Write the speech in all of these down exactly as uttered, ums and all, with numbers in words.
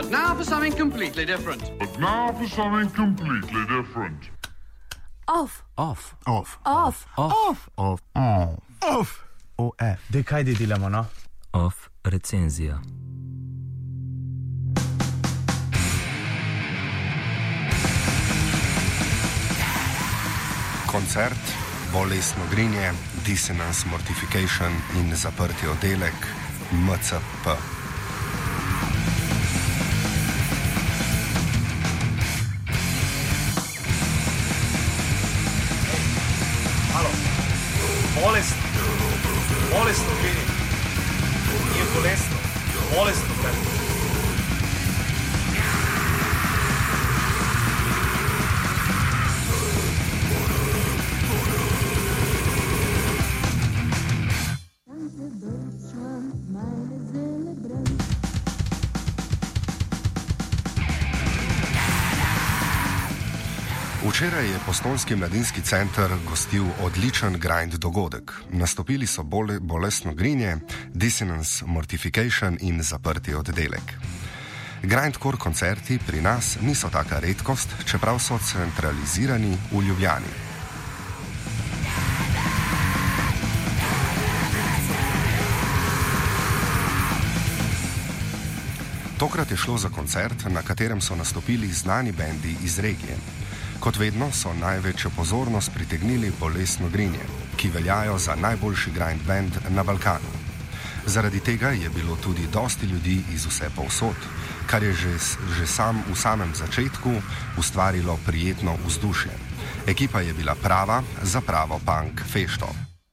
But now for something completely different. But now for something completely different. Off. Off. Off. Off. Off. Off. Off. Off. O F. Dej, kaj di delamo, no? Off recenzija. Koncert, bolestno grinje, Dissonance Mortification in zaprti oddelek M C P. Halo, bolest, bolestno grinje, nije bolestno, bolestno grinje. Včeraj je Postojnski mladinski center gostil odličen grind dogodek. Nastopili so bole, bolestno grinje, Dissonance Mortification in zaprti oddelek. Grindcore koncerti pri nas niso taka redkost, čeprav so centralizirani v Ljubljani. Tokrat je šlo za koncert, na katerem so nastopili znani bendi iz regije. Kot vedno so največjo pozornost pritegnili bolestno grinje, ki veljajo za najboljši grind band na Balkanu. Zaradi tega je bilo tudi dosti ljudi iz vse povsod, kar je že, že sam v samem začetku ustvarilo prijetno vzdušje. Ekipa je bila prava za pravo punk fešto.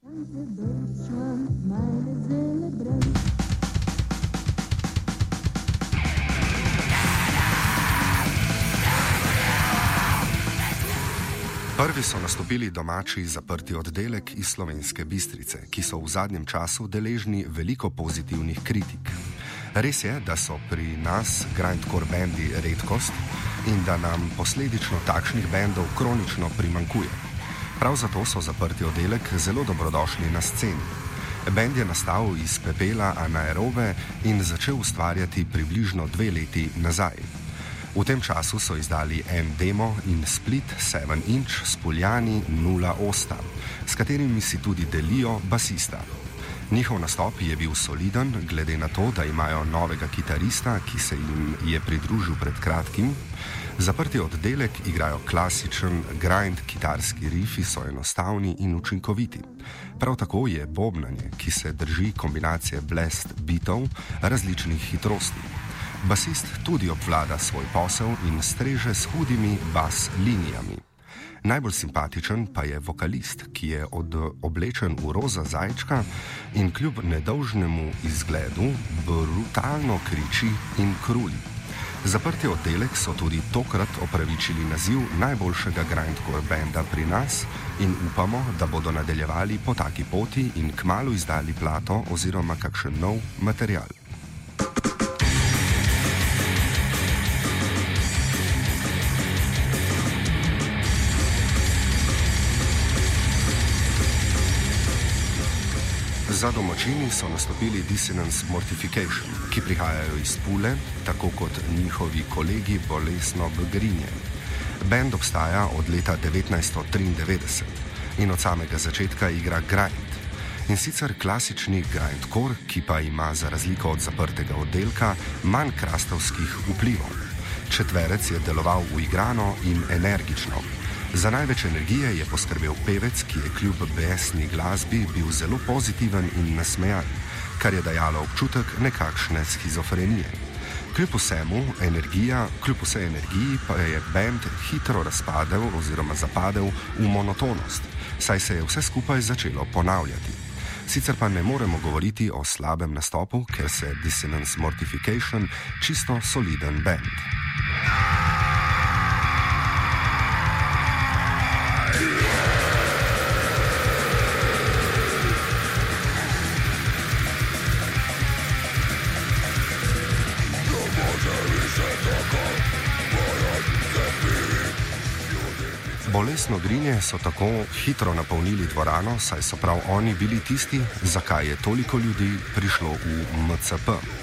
Prvi so nastopili domači zaprti oddelek iz Slovenske Bistrice, ki so v zadnjem času deležni veliko pozitivnih kritik. Res je, da so pri nas grindcore bendi redkost in da nam posledično takšnih bendov kronično primankuje. Prav zato so zaprti oddelek zelo dobrodošli na sceni. Bend je nastal iz pepela anaerobe in začel ustvarjati približno dve leti nazaj. V tem času so izdali en demo in split sedem inč s Poljani nula Osta, s katerimi si tudi delijo basista. Njihov nastop je bil soliden, glede na to, da imajo novega kitarista, ki se jim je pridružil pred kratkim. Zaprti oddelek igrajo klasičen grind, kitarski rifi so enostavni in učinkoviti. Prav tako je bobnanje, ki se drži kombinacije blast bitov različnih hitrosti. Basist tudi obvlada svoj posel in streže s hudimi bas linijami. Najbolj simpatičen pa je vokalist, ki je od, oblečen v roza zajčka in kljub nedolžnemu izgledu brutalno kriči in kruli. Zaprti oddelek so tudi tokrat opravičili naziv najboljšega grindcore benda pri nas in upamo, da bodo nadaljevali po taki poti in kmalu izdali plato oziroma kakšen nov material. Za domačini so nastopili Dissonance Mortification, ki prihajajo iz Pule, tako kot njihovi kolegi bolestno grinje. Band obstaja od leta devetnajststo triindevetdeset in od samega začetka igra grind. In sicer klasični grindcore, ki pa ima za razliko od zaprtega oddelka manj krastovskih vplivov. Četverec je deloval uigrano in energično. Za največ energije je poskrbel pevec, ki je kljub besni glasbi bil zelo pozitiven in nasmejan, kar je dajalo občutek nekakšne shizofrenije. Kljub vsemu energija, kljub vsej energiji pa je band hitro razpadel oziroma zapadel v monotonost, saj se je vse skupaj začelo ponavljati. Sicer pa ne moremo govoriti o slabem nastopu, ker se Dissonance Mortification čisto soliden band. Bolestno grinje so tako hitro napolnili dvorano, saj so prav oni bili tisti, zakaj je toliko ljudi prišlo v M C P.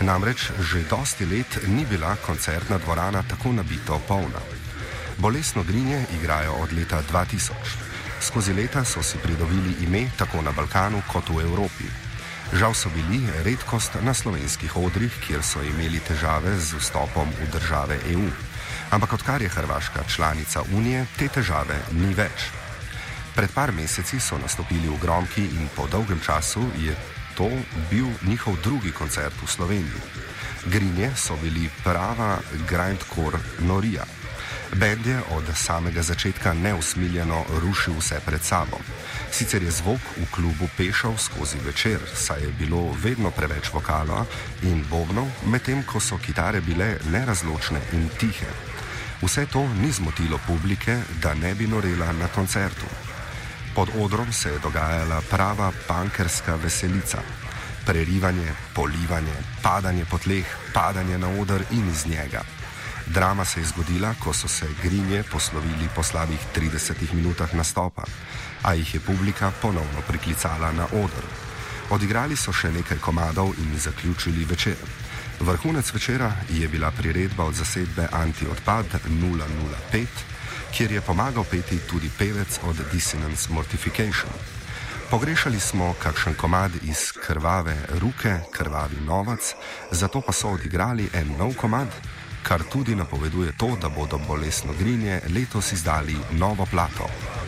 Namreč že dosti let ni bila koncertna dvorana tako nabito polna. Bolesno grinje igrajo od leta dva tisoč. Skozi leta so si pridobili ime tako na Balkanu kot v Evropi. Žal so bili redkost na slovenskih odrih, kjer so imeli težave z vstopom v države E U. Ampak odkar je Hrvaška članica Unije, te težave ni več. Pred par meseci so nastopili v Gromki in po dolgem času je to bil njihov drugi koncert v Sloveniji. Grinje so bili prava grindcore norija. Bend je od samega začetka neusmiljeno rušil vse pred sabo. Sicer je zvok v klubu pešal skozi večer, saj je bilo vedno preveč vokala in bobnov, medtem ko so kitare bile nerazločne in tihe. Vse to ni zmotilo publike, da ne bi norela na koncertu. Pod odrom se je dogajala prava punkerska veselica. Prerivanje, polivanje, padanje po tleh, padanje na oder in iz njega. Drama se je zgodila, ko so se Grinje poslovili po slabih tridesetih minutah nastopa, a jih je publika ponovno priklicala na oder. Odigrali so še nekaj komadov in zaključili večer. Vrhunec večera je bila priredba od zasedbe Anti-Odpad nula nula pet, kjer je pomagal peti tudi pevec od Dissonance Mortification. Pogrešali smo kakšen komad iz Krvave ruke, Krvavi novac, zato pa so odigrali en nov komad, kar tudi napoveduje to, da bodo Bolesno grinje letos izdali novo plato.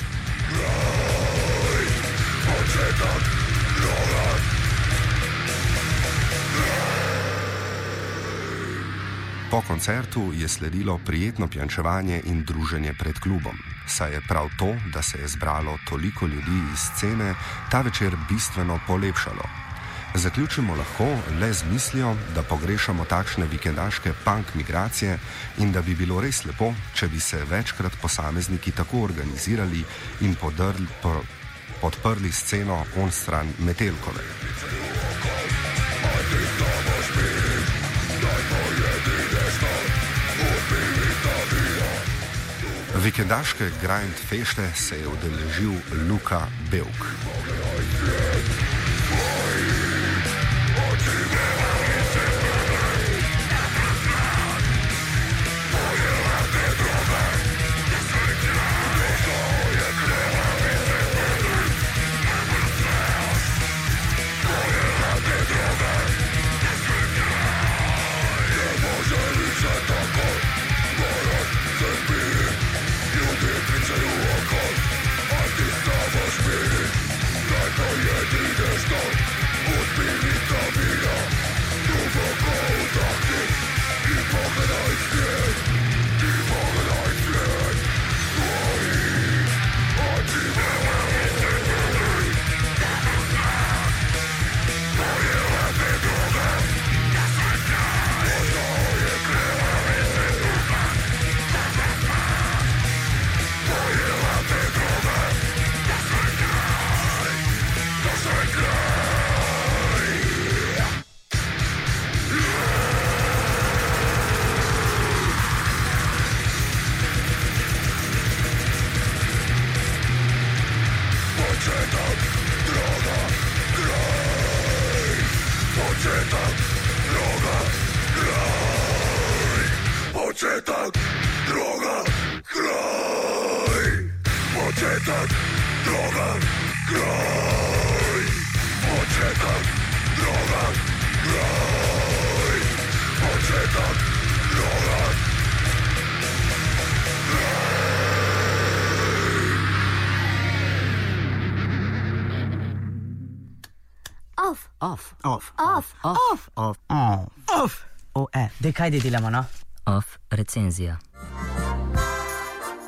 Po koncertu je sledilo prijetno pjančevanje in druženje pred klubom, saj je prav to, da se je zbralo toliko ljudi iz scene, ta večer bistveno polepšalo. Zaključimo lahko le z mislijo, da pogrešamo takšne vikendaške punk migracije in da bi bilo res lepo, če bi se večkrat posamezniki tako organizirali in podrli, po, podprli sceno onstran Metelkove. Vikendaške grind fešte se je udeležil Luka Belk. Off. Off. Off. Off. Off. Off. Off. Off. O, e, daj kaj delamo, no? Off recenzija.